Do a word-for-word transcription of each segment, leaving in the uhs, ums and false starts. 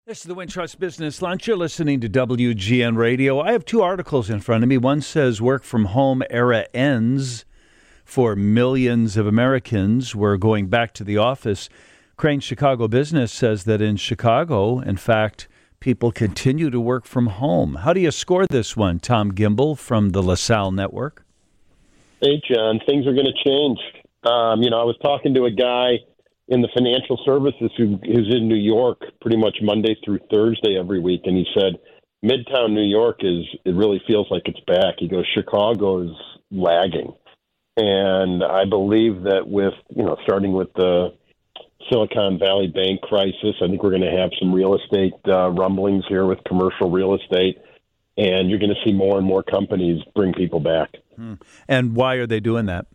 This is the Wintrust Business Lunch. You're listening to W G N Radio. I have two articles in front of me. One says work from home era ends for millions of Americans. We're going back to the office. Crain Chicago Business says that in Chicago, in fact, people continue to work from home. How do you score this one, Tom Gimbel from the LaSalle Network? Hey, John, things are going to change. Um, you know, I was talking to a guy in the financial services who, who's in New York pretty much Monday through Thursday every week, and he said Midtown New York is, it really feels like it's back. He goes, Chicago's lagging. And I believe that with, you know, starting with the Silicon Valley Bank crisis, I think we're going to have some real estate uh, rumblings here with commercial real estate, and you're going to see more and more companies bring people back. Hmm. And why are they doing that?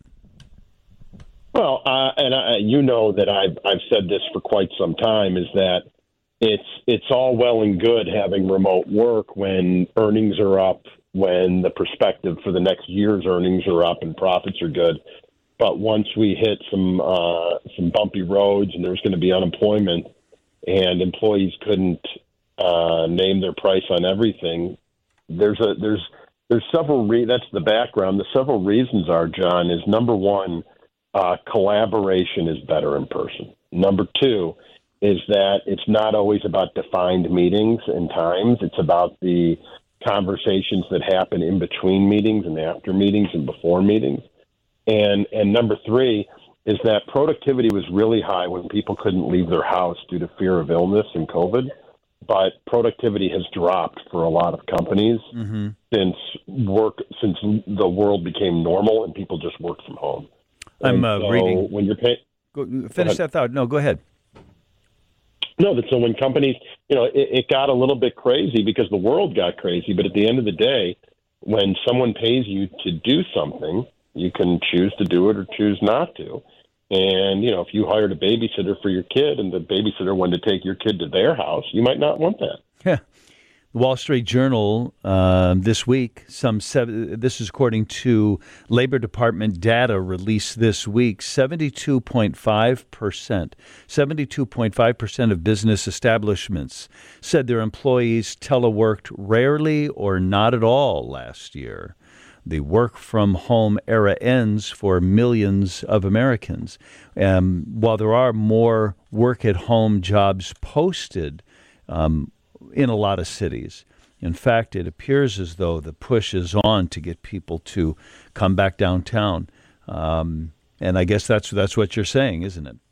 Well, uh, and I, you know that I've I've said this for quite some time, is that it's it's all well and good having remote work when earnings are up, when the perspective for the next year's earnings are up and profits are good. But once we hit some uh, some bumpy roads and there's going to be unemployment and employees couldn't uh, name their price on everything, there's a there's there's several re- that's the background. The several reasons are, John, is number one, Uh, collaboration is better in person. Number two is that it's not always about defined meetings and times. It's about the conversations that happen in between meetings and after meetings and before meetings. And and number three is that productivity was really high when people couldn't leave their house due to fear of illness and COVID. But productivity has dropped for a lot of companies mm-hmm. since work since the world became normal and people just work from home. I'm uh, so reading. When you're paying, go, finish that thought. No, go ahead. No, that so when companies, you know, it, it got a little bit crazy because the world got crazy. But at the end of the day, when someone pays you to do something, you can choose to do it or choose not to. And you know, if you hired a babysitter for your kid and the babysitter wanted to take your kid to their house, you might not want that. Yeah. The Wall Street Journal uh, this week, some seven, this is according to Labor Department data released this week, seventy-two point five percent, seventy-two point five percent of business establishments said their employees teleworked rarely or not at all last year. The work from home era ends for millions of Americans. Um, while there are more work at home jobs posted, um, in a lot of cities. In fact, it appears as though the push is on to get people to come back downtown. Um, and I guess that's that's what you're saying, isn't it?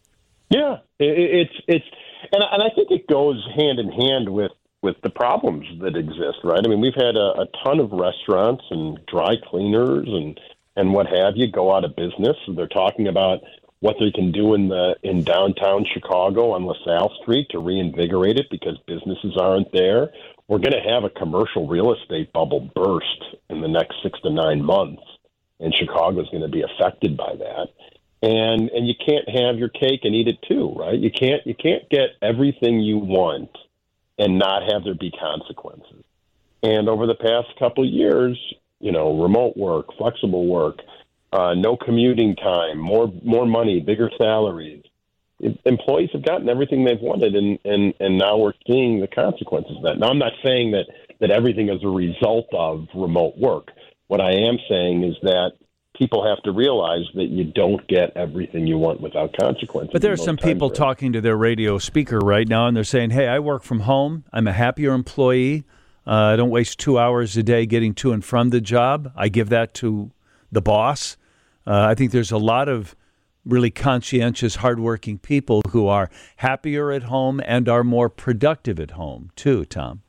Yeah, it, it's it's, and and I think it goes hand in hand with, with the problems that exist, right? I mean, we've had a, a ton of restaurants and dry cleaners and and what have you go out of business. They're talking about what they can do in the in downtown Chicago on LaSalle Street to reinvigorate it because businesses aren't there. We're going to have a commercial real estate bubble burst in the next six to nine months, and Chicago is going to be affected by that. And and you can't have your cake and eat it too, right? You can't you can't get everything you want and not have there be consequences. And over the past couple of years, you know, remote work, flexible work, Uh, no commuting time, more more money, bigger salaries. It, employees have gotten everything they've wanted, and, and, and now we're seeing the consequences of that. Now, I'm not saying that, that everything is a result of remote work. What I am saying is that people have to realize that you don't get everything you want without consequences. But there are some people talking to their radio speaker right now, and they're saying, hey, I work from home. I'm a happier employee. Uh, I don't waste two hours a day getting to and from the job. I give that to the boss. Uh, I think there's a lot of really conscientious, hardworking people who are happier at home and are more productive at home, too, Tom.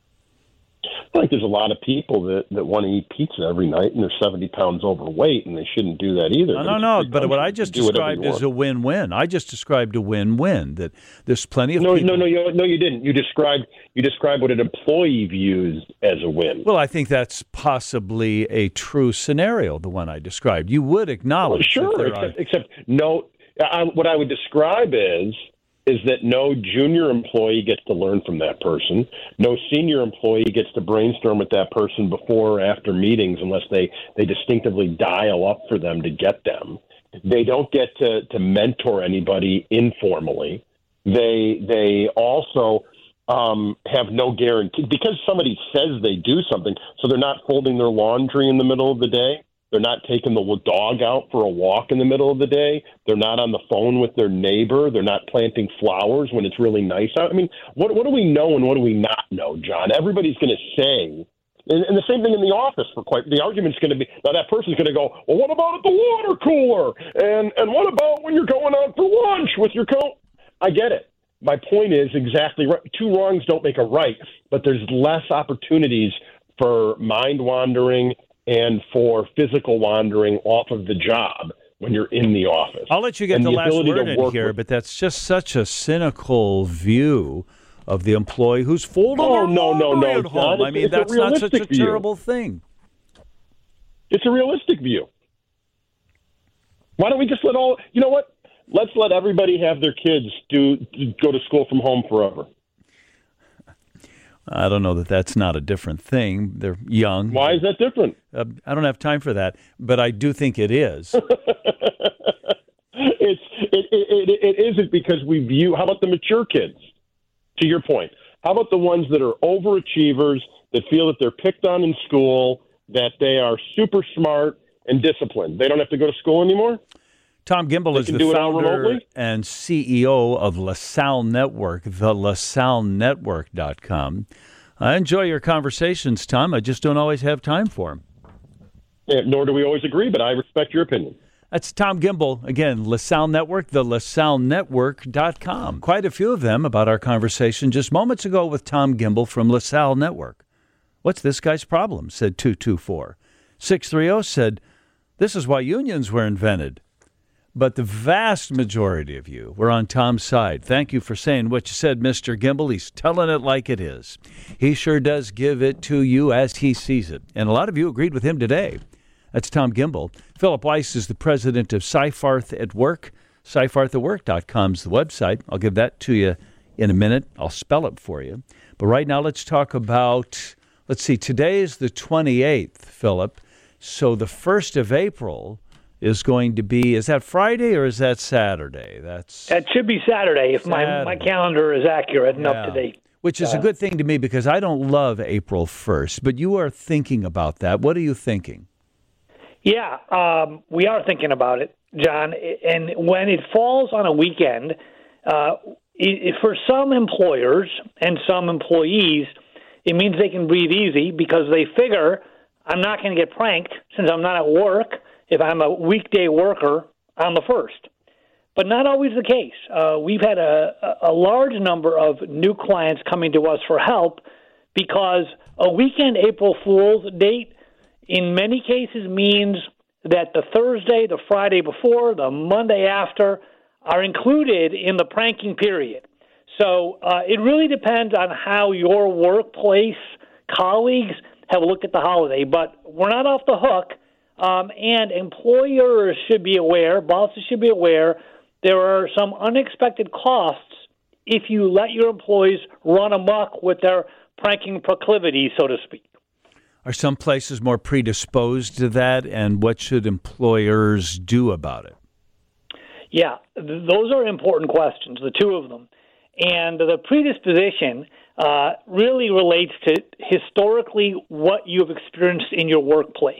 I think there's a lot of people that, that want to eat pizza every night, and they're seventy pounds overweight, and they shouldn't do that either. No, no, no. But what I just described is a win-win. I just described a win-win, that there's plenty of no, people. No, no, you, no, you didn't. You described you described what an employee views as a win. Well, I think that's possibly a true scenario, the one I described. You would acknowledge well, sure, that there except, are... except no. I, what I would describe is is that no junior employee gets to learn from that person. No senior employee gets to brainstorm with that person before or after meetings unless they, they distinctively dial up for them to get them. They don't get to, to mentor anybody informally. They they also um, have no guarantee because somebody says they do something. So they're not folding their laundry in the middle of the day. They're not taking the dog out for a walk in the middle of the day. They're not on the phone with their neighbor. They're not planting flowers when it's really nice out. I mean, what what do we know and what do we not know, John? Everybody's going to say, and, and the same thing in the office. For quite the argument's going to be now that person's going to go, well, what about at the water cooler? And and what about when you're going out for lunch with your coat? I get it. My point is exactly right. Two wrongs don't make a right, but there's less opportunities for mind wandering and for physical wandering off of the job when you're in the office. I'll let you get and the, the last word in here, with, but that's just such a cynical view of the employee who's folding oh, their no, no, laundry no, at John. home. I It's, mean, it's that's a not such a view. terrible thing. It's a realistic view. Why don't we just let all, you know what? Let's let everybody have their kids do go to school from home forever. I don't know that that's not a different thing. They're young. Why is that different? Uh, I don't have time for that, but I do think it is. it's it, it, it, it isn't because we view. How about the mature kids? To your point, how about the ones that are overachievers that feel that they're picked on in school, that they are super smart and disciplined? They don't have to go to school anymore. Tom Gimbel they is can the do it founder and C E O of LaSalle Network, the lasalle network dot com. I enjoy your conversations, Tom. I just don't always have time for them. Yeah, nor do we always agree, but I respect your opinion. That's Tom Gimbel. Again, LaSalle Network, the lasalle network dot com. Quite a few of them about our conversation just moments ago with Tom Gimbel from LaSalle Network. What's this guy's problem? Said two two four. six three zero said, this is why unions were invented. But the vast majority of you were on Tom's side. Thank you for saying what you said, Mister Gimbel. He's telling it like it is. He sure does give it to you as he sees it. And a lot of you agreed with him today. That's Tom Gimbel. Philip Weiss is the president of Seyfarth at Work. Seyfarth at work dot com is the website. I'll give that to you in a minute. I'll spell it for you. But right now, let's talk about, let's see, today is the twenty-eighth, Philip. So the first of April is going to be, is that Friday or is that Saturday? That's That should be Saturday if Saturday. my, my calendar is accurate and yeah. up to date. Which is uh, a good thing to me because I don't love April first, but you are thinking about that. What are you thinking? Yeah, um, we are thinking about it, John. And when it falls on a weekend, uh, it, for some employers and some employees, it means they can breathe easy because they figure I'm not going to get pranked since I'm not at work if I'm a weekday worker on the first. But not always the case. Uh, we've had a, a large number of new clients coming to us for help because a weekend April Fool's date in many cases means that the Thursday, the Friday before, the Monday after are included in the pranking period. So uh, it really depends on how your workplace colleagues have looked at the holiday. But we're not off the hook. Um, and employers should be aware, bosses should be aware, there are some unexpected costs if you let your employees run amok with their pranking proclivities, so to speak. Are some places more predisposed to that, and what should employers do about it? Yeah, th- those are important questions, the two of them. And the predisposition uh, really relates to historically what you've experienced in your workplace.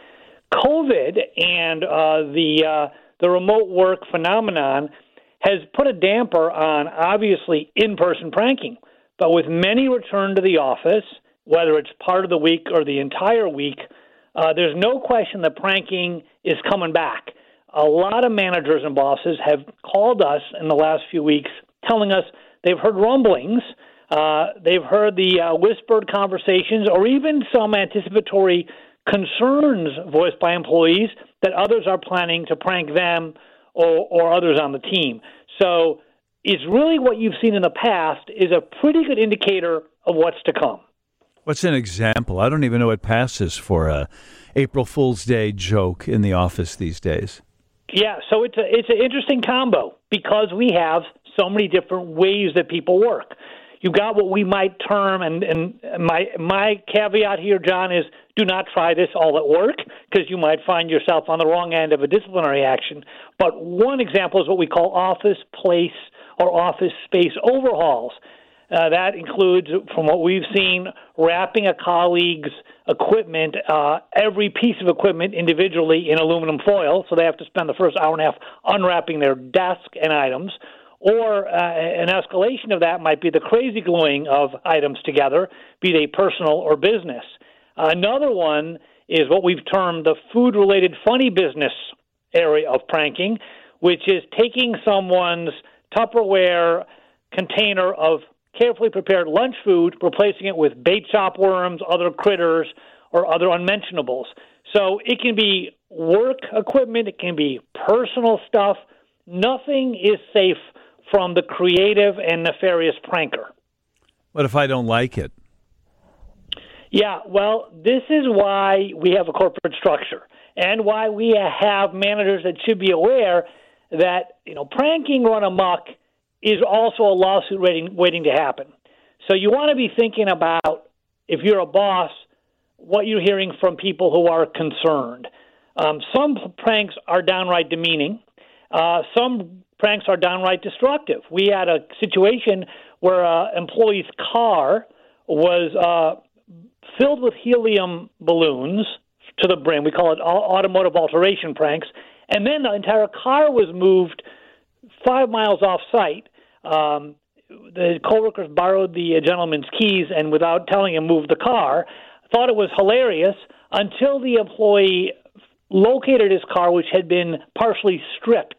COVID and uh, the uh, the remote work phenomenon has put a damper on, obviously, in-person pranking. But with many return to the office, whether it's part of the week or the entire week, uh, there's no question that pranking is coming back. A lot of managers and bosses have called us in the last few weeks telling us they've heard rumblings, uh, they've heard the uh, whispered conversations, or even some anticipatory concerns voiced by employees that others are planning to prank them or, or others on the team. So it's really what you've seen in the past is a pretty good indicator of what's to come. What's an example? I don't even know what passes for a April Fool's Day joke in the office these days. Yeah, so it's a it's an interesting combo because we have so many different ways that people work. You got what we might term, and, and my my caveat here, John, is do not try this all at work because you might find yourself on the wrong end of a disciplinary action. But one example is what we call office place or office space overhauls. Uh, that includes, from what we've seen, wrapping a colleague's equipment, uh, every piece of equipment individually in aluminum foil, so they have to spend the first hour and a half unwrapping their desk and items. Or uh, an escalation of that might be the crazy gluing of items together, be they personal or business. Uh, another one is what we've termed the food-related funny business area of pranking, which is taking someone's Tupperware container of carefully prepared lunch food, replacing it with bait shop worms, other critters, or other unmentionables. So it can be work equipment, it can be personal stuff. Nothing is safe from the creative and nefarious pranker. What if I don't like it? Yeah, well, this is why we have a corporate structure and why we have managers that should be aware that, you know, pranking run amok is also a lawsuit waiting, waiting to happen. So you want to be thinking about, if you're a boss, what you're hearing from people who are concerned. Um, some pranks are downright demeaning. Uh, some pranks are downright destructive. We had a situation where an employee's car was uh, filled with helium balloons to the brim. We call it automotive alteration pranks. And then the entire car was moved five miles off site. Um, the coworkers borrowed the gentleman's keys and, without telling him, moved the car. Thought it was hilarious until the employee located his car, which had been partially stripped.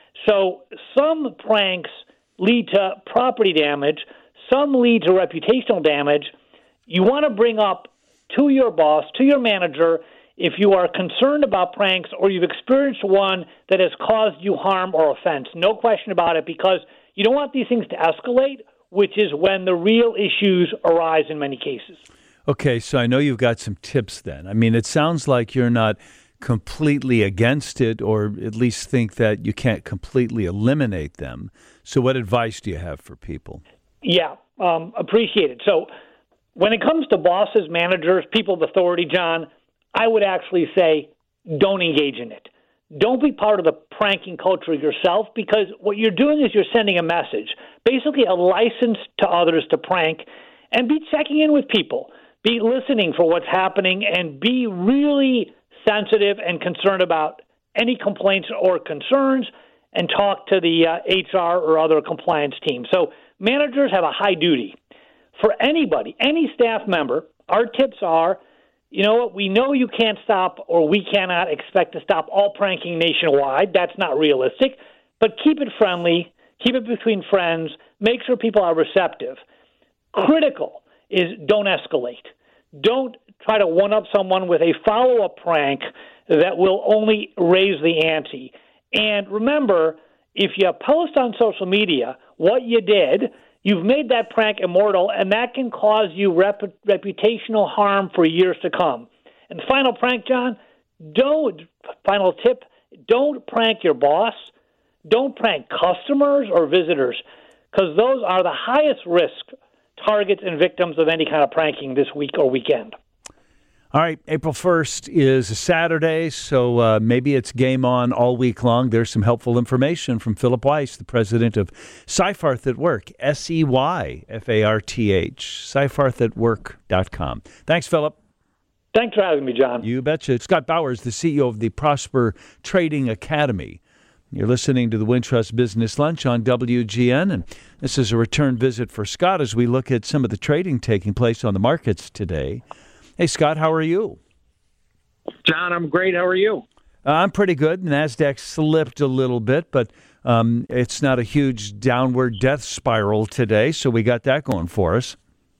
So some pranks lead to property damage. Some lead to reputational damage. You want to bring up to your boss, to your manager, if you are concerned about pranks or you've experienced one that has caused you harm or offense. No question about it, because you don't want these things to escalate, which is when the real issues arise in many cases. Okay, so I know you've got some tips then. I mean, it sounds like you're not completely against it, or at least think that you can't completely eliminate them. So what advice do you have for people? Yeah, um, appreciate it. So when it comes to bosses, managers, people of authority, John, I would actually say don't engage in it. Don't be part of the pranking culture yourself, because what you're doing is you're sending a message, basically a license to others to prank, and be checking in with people. Be listening for what's happening and be really sensitive and concerned about any complaints or concerns, and talk to the uh, H R or other compliance team. So managers have a high duty. For anybody, any staff member, our tips are, you know what, we know you can't stop, or we cannot expect to stop all pranking nationwide. That's not realistic. But keep it friendly. Keep it between friends. Make sure people are receptive. Critical is don't escalate. Don't try to one-up someone with a follow-up prank that will only raise the ante. And remember, if you post on social media what you did, you've made that prank immortal, and that can cause you rep- reputational harm for years to come. And the final prank, John, don't, final tip, don't prank your boss. Don't prank customers or visitors, because those are the highest risk targets and victims of any kind of pranking this week or weekend. All right, April first is a Saturday, so uh, maybe it's game on all week long. There's some helpful information from Philip Weiss, the president of Seyfarth at Work, S E Y F A R T H, seyfarth at work dot com. Thanks, Philip. Thanks for having me, John. You betcha. Scott Bowers, the C E O of the Prosper Trading Academy. You're listening to the Wintrust Business Lunch on W G N, and this is a return visit for Scott as we look at some of the trading taking place on the markets today. Hey, Scott, how are you? John, I'm great. How are you? Uh, I'm pretty good. NASDAQ slipped a little bit, but um, it's not a huge downward death spiral today, so we got that going for us.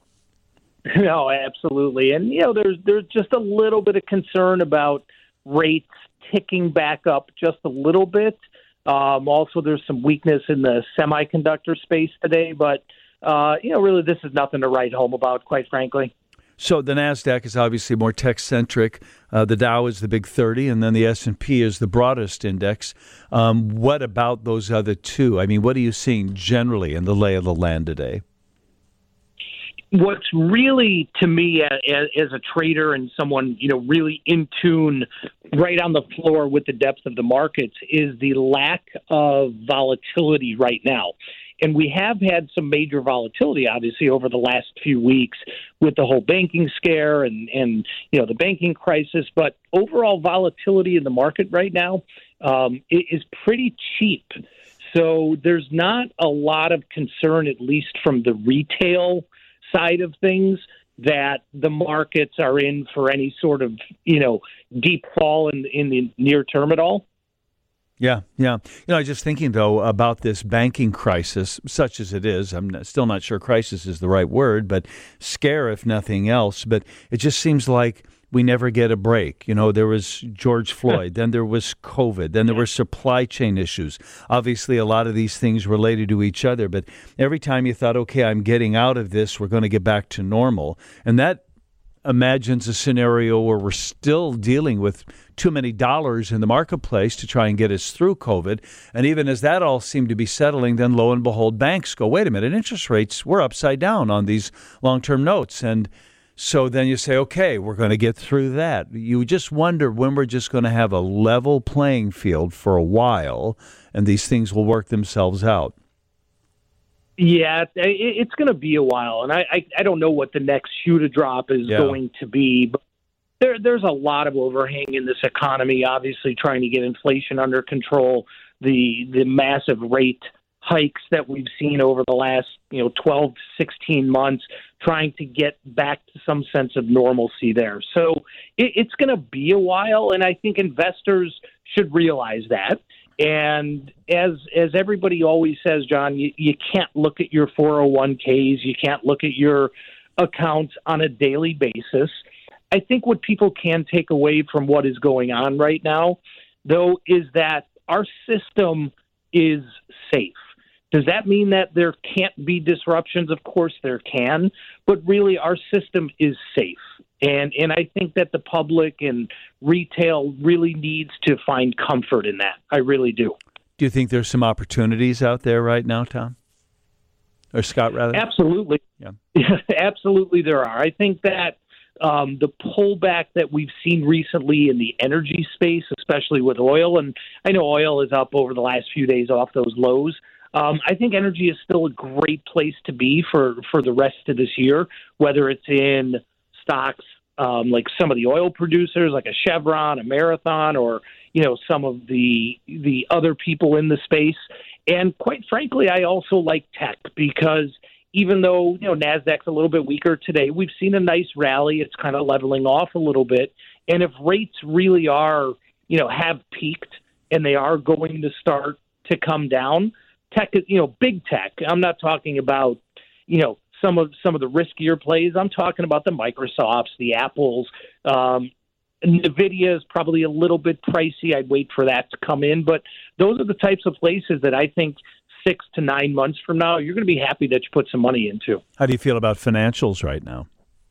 No, absolutely. And, you know, there's there's just a little bit of concern about rates ticking back up just a little bit. Um, also, there's some weakness in the semiconductor space today, but, uh, you know, really this is nothing to write home about, quite frankly. So the NASDAQ is obviously more tech-centric. Uh, the Dow is the big thirty, and then the S and P is the broadest index. Um, what about those other two? I mean, what are you seeing generally in the lay of the land today? What's really, to me, as, as a trader and someone, you know, really in tune, right on the floor with the depth of the markets, is the lack of volatility right now. And we have had some major volatility, obviously, over the last few weeks with the whole banking scare and, and you know, the banking crisis. But overall volatility in the market right now um, is pretty cheap. So there's not a lot of concern, at least from the retail side of things, that the markets are in for any sort of, you know, deep fall in, in the near term at all. Yeah, yeah. You know, I was just thinking, though, about this banking crisis, such as it is. I'm still not sure crisis is the right word, but scare, if nothing else. But it just seems like we never get a break. You know, there was George Floyd, then there was COVID, then there were supply chain issues. Obviously, a lot of these things related to each other. But every time you thought, okay, I'm getting out of this, we're going to get back to normal. And that imagines a scenario where we're still dealing with too many dollars in the marketplace to try and get us through COVID. And even as that all seemed to be settling, then lo and behold, banks go, wait a minute, interest rates, we're upside down on these long-term notes. And so then you say, okay, we're going to get through that. You just wonder when we're just going to have a level playing field for a while and these things will work themselves out. Yeah, it's going to be a while, and I, I, I don't know what the next shoe to drop is yeah. going to be, but there, there's a lot of overhang in this economy, obviously trying to get inflation under control, the the massive rate hikes that we've seen over the last, you know, twelve to sixteen months, trying to get back to some sense of normalcy there. So it, it's going to be a while, and I think investors should realize that. And as as everybody always says, John, you, you can't look at your four oh one k's, you can't look at your accounts on a daily basis. I think what people can take away from what is going on right now, though, is that our system is safe. Does that mean that there can't be disruptions? Of course there can, but really our system is safe. And and I think that the public and retail really needs to find comfort in that. I really do. Do you think there's some opportunities out there right now, Tom? Or Scott, rather? Absolutely. Yeah. Absolutely there are. I think that um, the pullback that we've seen recently in the energy space, especially with oil, and I know oil is up over the last few days off those lows. Um, I think energy is still a great place to be for, for the rest of this year, whether it's in stocks um, like some of the oil producers, like a Chevron, a Marathon, or you know some of the the other people in the space. And quite frankly, I also like tech because even though you know Nasdaq's a little bit weaker today, we've seen a nice rally. It's kind of leveling off a little bit. And if rates really are you know have peaked and they are going to start to come down, tech, you know, big tech. I'm not talking about you know. Some of some of the riskier plays. I'm talking about the Microsofts, the Apples. Um, NVIDIA is probably a little bit pricey. I'd wait for that to come in. But those are the types of places that I think six to nine months from now, you're going to be happy that you put some money into. How do you feel about financials right now?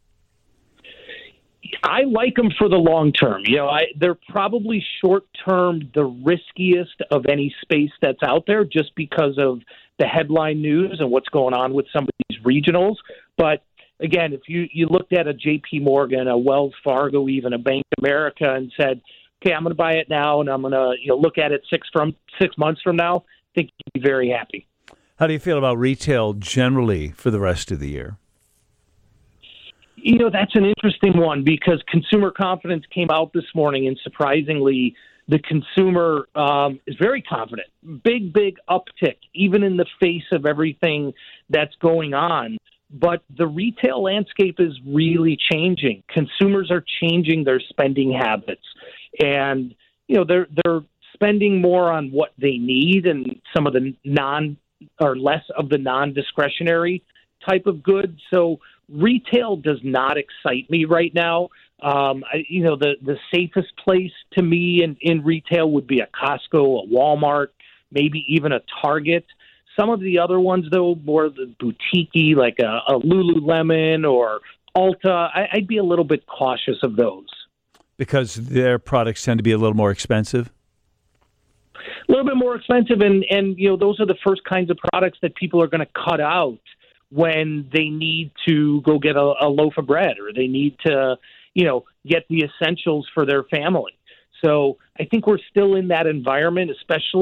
I like them for the long term. You know, I, they're probably short term the riskiest of any space that's out there just because of the headline news and what's going on with some of these regionals. But again, if you, you looked at a J P Morgan, a Wells Fargo, even a Bank of America and said, okay, I'm going to buy it now and I'm going to you know look at it six from six months from now, I think you'd be very happy. How do you feel about retail generally for the rest of the year? You know, that's an interesting one because consumer confidence came out this morning, and surprisingly, the consumer um, is very confident. Big, big uptick, even in the face of everything that's going on. But the retail landscape is really changing. Consumers are changing their spending habits. And, you know, they're they're spending more on what they need and some of the non or less of the non-discretionary type of goods. So retail does not excite me right now. Um, I, you know, the, the safest place to me in, in retail would be a Costco, a Walmart, maybe even a Target. Some of the other ones, though, more the boutique-y, like a, a Lululemon or Ulta, I, I'd be a little bit cautious of those. Because their products tend to be a little more expensive? A little bit more expensive, and, and you know, those are the first kinds of products that people are going to cut out when they need to go get a, a loaf of bread or they need to, you know, get the essentials for their family. So I think we're still in that environment, especially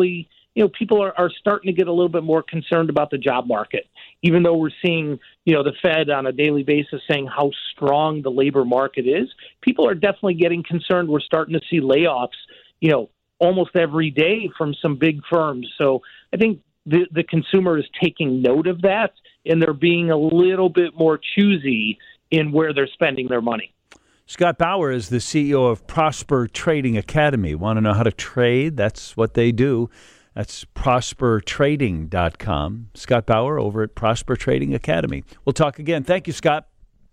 you know, people are, are starting to get a little bit more concerned about the job market, even though we're seeing, you know, the Fed on a daily basis saying how strong the labor market is. People are definitely getting concerned. We're starting to see layoffs, you know, almost every day from some big firms. So I think the, the consumer is taking note of that, and they're being a little bit more choosy in where they're spending their money. Scott Bauer is the C E O of Prosper Trading Academy. Want to know how to trade? That's what they do. That's prosper trading dot com. Scott Bauer over at Prosper Trading Academy. We'll talk again. Thank you, Scott.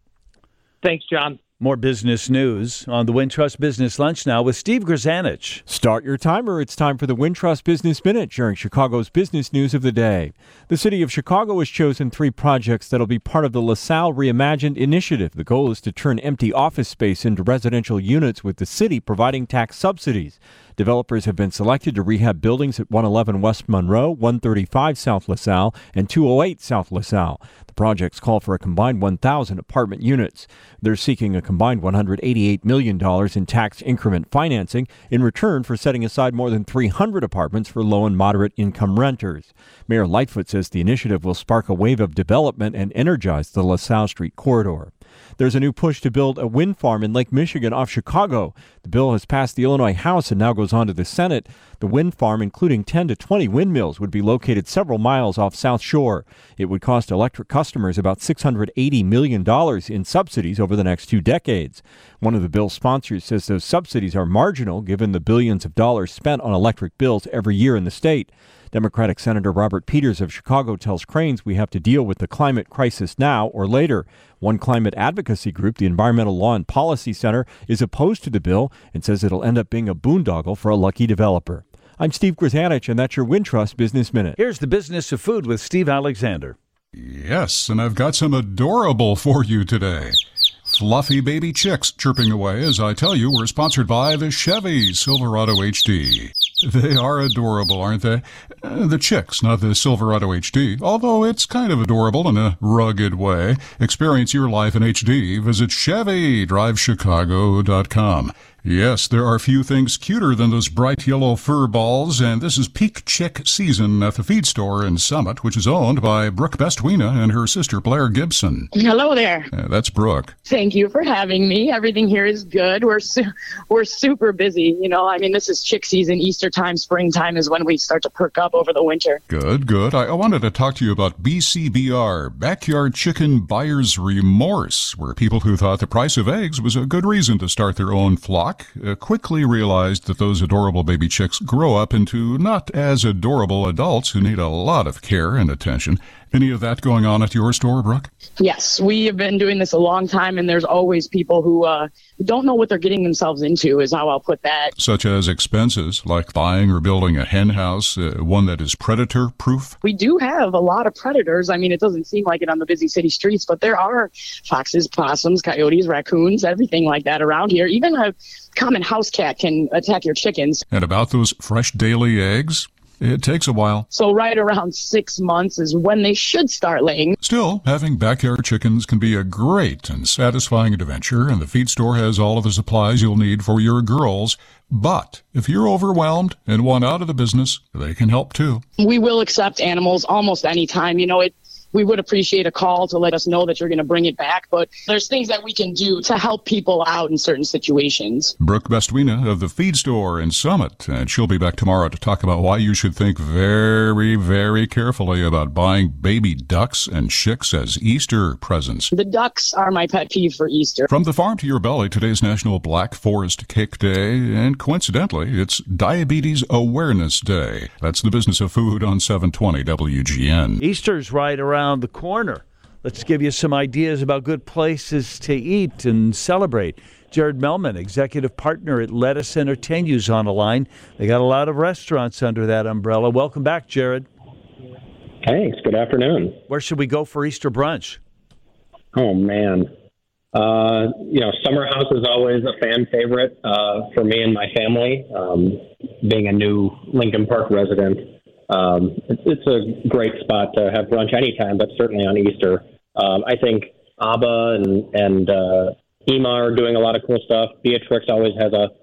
Thanks, John. More business news on the Wintrust Business Lunch now with Steve Grzanich. Start your timer. It's time for the Wintrust Business Minute, sharing Chicago's business news of the day. The city of Chicago has chosen three projects that'll be part of the LaSalle Reimagined initiative. The goal is to turn empty office space into residential units, with the city providing tax subsidies. Developers have been selected to rehab buildings at one eleven West Monroe, one thirty-five South LaSalle, and two oh eight South LaSalle. The projects call for a combined one thousand apartment units. They're seeking a combined one hundred eighty-eight million dollars in tax increment financing in return for setting aside more than three hundred apartments for low and moderate income renters. Mayor Lightfoot says the initiative will spark a wave of development and energize the LaSalle Street corridor. There's a new push to build a wind farm in Lake Michigan off Chicago. The bill has passed the Illinois House and now goes on to the Senate. The wind farm, including ten to twenty windmills, would be located several miles off South Shore. It would cost electric customers about six hundred eighty million dollars in subsidies over the next two decades. One of the bill's sponsors says those subsidies are marginal given the billions of dollars spent on electric bills every year in the state. Democratic Senator Robert Peters of Chicago tells Crain's we have to deal with the climate crisis now or later. One climate advocacy group, the Environmental Law and Policy Center, is opposed to the bill and says it'll end up being a boondoggle for a lucky developer. I'm Steve Grzanich, and that's your Wintrust Business Minute. Here's the business of food with Steve Alexander. Yes, and I've got some adorable for you today. Fluffy baby chicks chirping away as I tell you we're sponsored by the Chevy Silverado H D. They are adorable, aren't they? Uh, the chicks, not the Silverado H D, although it's kind of adorable in a rugged way. Experience your life in H D. Visit Chevy Drive Chicago dot com. Yes, there are few things cuter than those bright yellow fur balls, and this is peak chick season at the feed store in Summit, which is owned by Brooke Bestwina and her sister Blair Gibson. Hello there. Uh, that's Brooke. Thank you for having me. Everything here is good. We're su- we're super busy. You know, I mean, this is chick season. Easter time, springtime is when we start to perk up over the winter. Good, good. I, I wanted to talk to you about B C B R, Backyard Chicken Buyer's Remorse, where people who thought the price of eggs was a good reason to start their own flock Uh, quickly realized that those adorable baby chicks grow up into not as adorable adults who need a lot of care and attention. Any of that going on at your store, Brooke? Yes, we have been doing this a long time, and there's always people who uh, don't know what they're getting themselves into, is how I'll put that. Such as expenses, like buying or building a hen house, uh, one that is predator-proof? We do have a lot of predators. I mean, it doesn't seem like it on the busy city streets, but there are foxes, possums, coyotes, raccoons, everything like that around here. Even a common house cat can attack your chickens. And about those fresh daily eggs? It takes a while. So right around six months is when they should start laying. Still, having backyard chickens can be a great and satisfying adventure, and the feed store has all of the supplies you'll need for your girls. But if you're overwhelmed and want out of the business, they can help too. We will accept animals almost any time. You know, it. We would appreciate a call to let us know that you're going to bring it back, but there's things that we can do to help people out in certain situations. Brooke Bestwina of the Feed Store in Summit, and she'll be back tomorrow to talk about why you should think very, very carefully about buying baby ducks and chicks as Easter presents. The ducks are my pet peeve for Easter. From the farm to your belly, today's National Black Forest Cake Day, and coincidentally, it's Diabetes Awareness Day. That's the business of food on seven twenty W G N. Easter's right around the corner. Let's give you some ideas about good places to eat and celebrate. Jared Melman, executive partner at Lettuce Entertain You's on the line. They got a lot of restaurants under that umbrella. Welcome back, Jared. Thanks. Good afternoon. Where should we go for Easter brunch? Oh, man. Uh, you know, Summer House is always a fan favorite uh, for me and my family. Um, being a new Lincoln Park resident, Um, it's, it's a great spot to have brunch anytime, but certainly on Easter. Um, I think Abba and, and uh, Ema are doing a lot of cool stuff. Beatrix always has a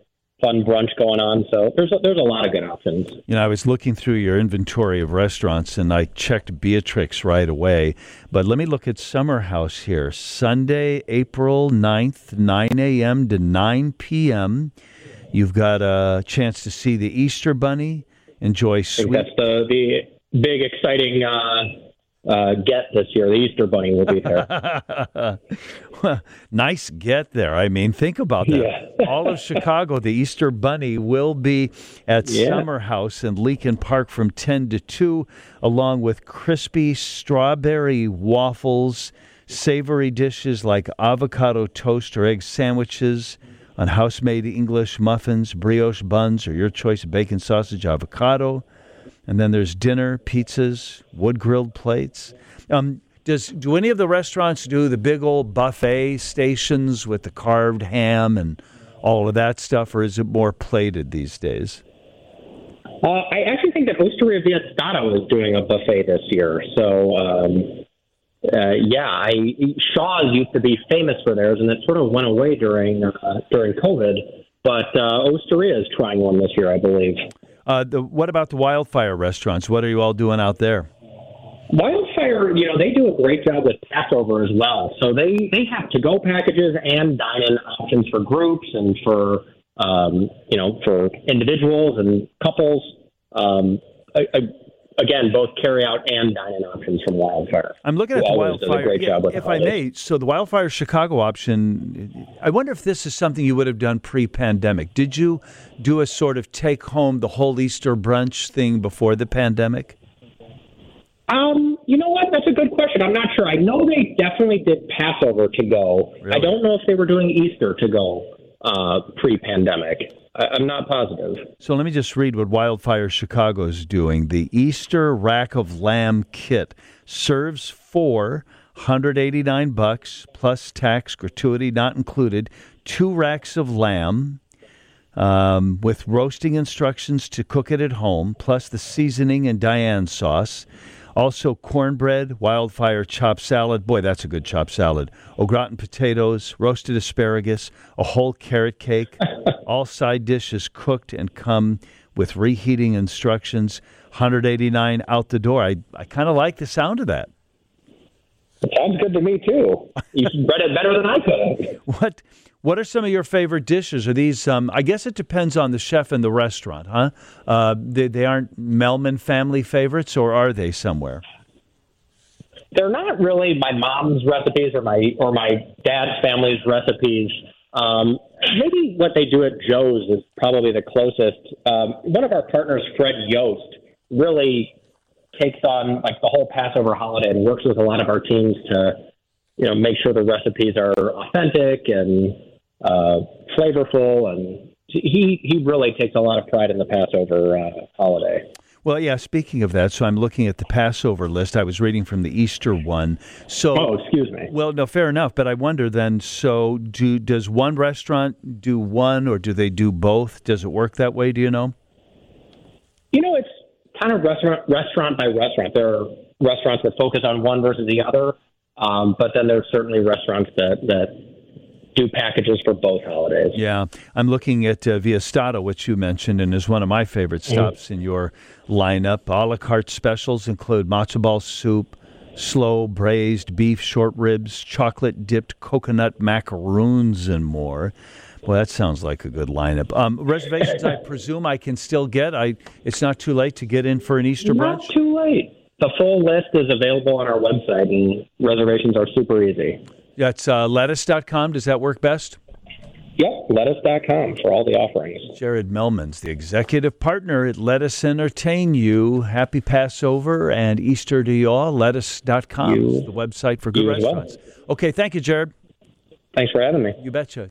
fun brunch going on. So there's a, there's a lot of good options. You know, I was looking through your inventory of restaurants, and I checked Beatrix right away. But let me look at Summer House here. Sunday, April ninth, nine a.m. to nine p.m. You've got a chance to see the Easter Bunny, enjoy sweet... I think that's the, the big, exciting uh, uh, get this year. The Easter Bunny will be there. Well, nice get there. I mean, think about that. Yeah. All of Chicago, the Easter Bunny will be at Yeah. Summer House in Leakin Park from ten to two, along with crispy strawberry waffles, savory dishes like avocado toast or egg sandwiches, on house-made English muffins, brioche buns, or your choice of bacon, sausage, avocado. And then there's dinner, pizzas, wood-grilled plates. Um, does do any of the restaurants do the big old buffet stations with the carved ham and all of that stuff, or is it more plated these days? Uh, I actually think that Osteria Via Stato is doing a buffet this year. So, um, uh, yeah, I, Shaw's used to be famous for theirs, and it sort of went away during uh, during COVID. But uh, Osteria is trying one this year, I believe. Uh, the, what about the Wildfire restaurants? What are you all doing out there? Wildfire, you know, they do a great job with Passover as well. So they, they have to-go packages and dine-in options for groups and for, um, you know, for individuals and couples. Um, I, I, again, both carry-out and dine-in options from Wildfire. I'm looking at the Wildfire. Does a great yeah, job with if the I holidays. may, so the Wildfire Chicago option, I wonder if this is something you would have done pre-pandemic. Did you do a sort of take-home the whole Easter brunch thing before the pandemic? Um, you know what? That's a good question. I'm not sure. I know they definitely did Passover to go. Really? I don't know if they were doing Easter to go uh, pre-pandemic. I, I'm not positive. So let me just read what Wildfire Chicago is doing. The Easter Rack of Lamb kit serves for one hundred eighty-nine bucks plus tax, gratuity not included, two racks of lamb um, with roasting instructions to cook it at home, plus the seasoning and Diane sauce. Also, cornbread, Wildfire chopped salad. Boy, that's a good chopped salad. Au gratin potatoes, roasted asparagus, a whole carrot cake. All side dishes cooked and come with reheating instructions. one hundred eighty-nine dollars out the door. I, I kind of like the sound of that. It sounds good to me, too. You read it better than I could. What What are some of your favorite dishes? Are these, um, I guess it depends on the chef and the restaurant, huh? Uh, they, they aren't Melman family favorites, or are they somewhere? They're not really my mom's recipes or my or my dad's family's recipes. Um, maybe what they do at Joe's is probably the closest. Um, one of our partners, Fred Yost, really takes on like the whole Passover holiday and works with a lot of our teams to, you know, make sure the recipes are authentic and uh, flavorful, and he he really takes a lot of pride in the Passover uh, holiday. Well, yeah, speaking of that, so I'm looking at the Passover list. I was reading from the Easter one. So, oh, excuse me. Well, no, fair enough. But I wonder then, so do does one restaurant do one, or do they do both? Does it work that way? Do you know? You know, it's kind of restaurant restaurant by restaurant. There are restaurants that focus on one versus the other, um, but then there's certainly restaurants that, that do packages for both holidays. Yeah, I'm looking at uh, Via Stato, which you mentioned, and is one of my favorite stops mm-hmm. in your lineup. A la carte specials include matzo ball soup, slow braised beef short ribs, chocolate dipped coconut macaroons, and more. Well, that sounds like a good lineup. Um, reservations, I presume I can still get. I it's not too late to get in for an Easter brunch? Not too late. The full list is available on our website, and reservations are super easy. That's uh, lettuce dot com. Does that work best? Yep, lettuce dot com for all the offerings. Jared Melman's the executive partner at Lettuce Entertain You. Happy Passover and Easter to you all. lettuce dot com is the website for good restaurants. Well. Okay, thank you, Jared. Thanks for having me. You betcha.